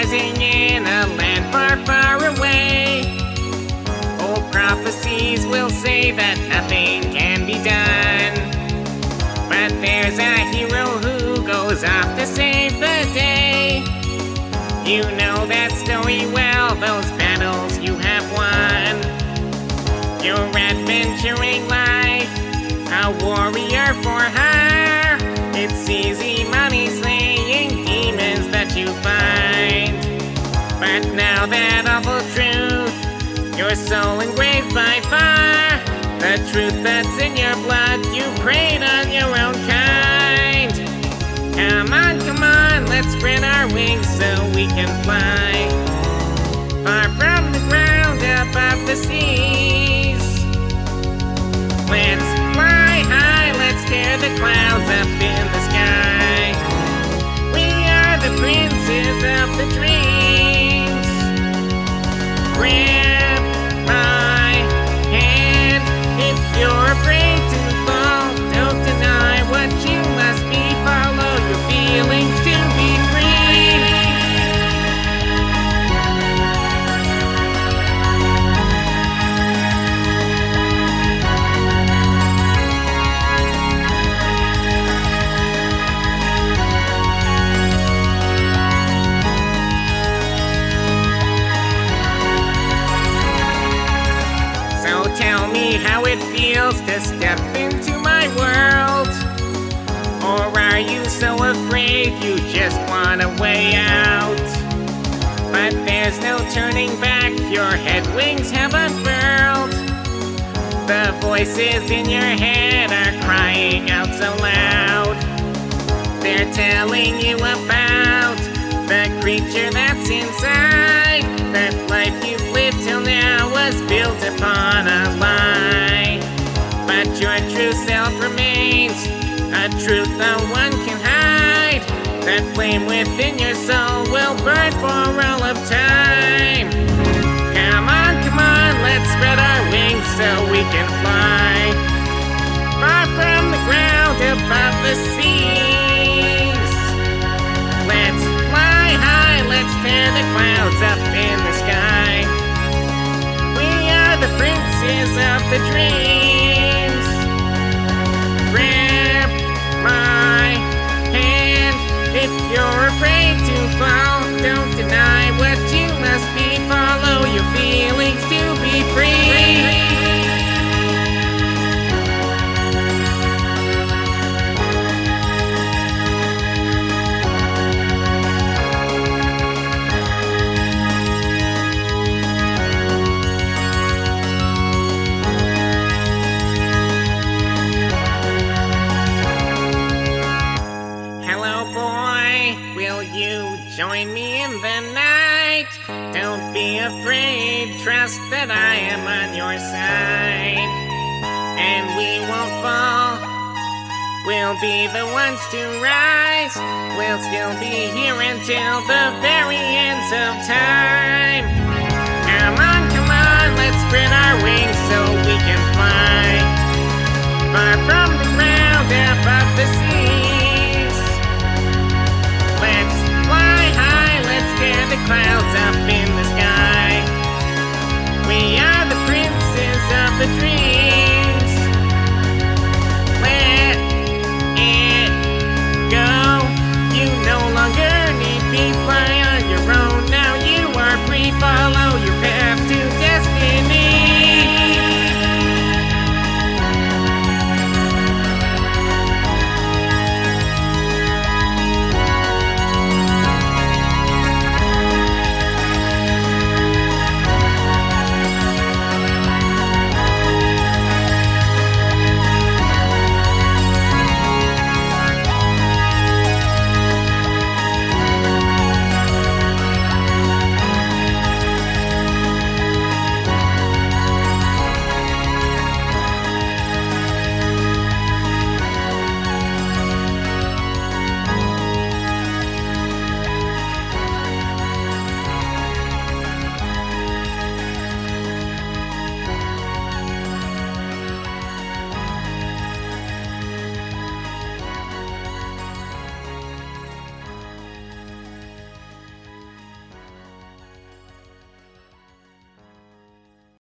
rising in a land far, far away. Old prophecies will say that nothing can be done, but there's a hero who goes off to save the day. You know that story well, those battles you have won. You're adventuring life, a warrior for hire. It's easy money slaying demons that you find. But now that awful truth, your soul engraved by fire, the truth that's in your blood, you preyed on your own kind. Come on, let's spread our wings so we can fly far from the ground, above the seas. Let's fly high, let's tear the clouds up in the sky. We are the princes of the dreams. Grab my hand if you're afraid to fall. Don't deny what you must be. Follow your feelings to be free. So tell me how it feels to step into my world. Or are you so afraid you just want a way out? But there's no turning back, your head wings have unfurled. The voices in your head are crying out so loud. They're telling you about the creature that's inside. That life you've lived till now was built upon a lie. But your true self remains, a truth no one can hide. That flame within your soul will burn for all of time. Come on, let's spread our wings so we can fly far from the ground, above the seas. Let's fly high, let's tear the clouds up in the sky. We are the princes of the dreams. Grab my hand if you're afraid to fall. Don't deny what you must be. Follow your feelings to be free. Join me in the night. Don't be afraid. Trust that I am on your side. And we won't fall. We'll be the ones to rise. We'll still be here until the very ends of time. Come on, let's spread our wings so we can fly far from the ground, above the seas. Let's fly high, let's tear the clouds up in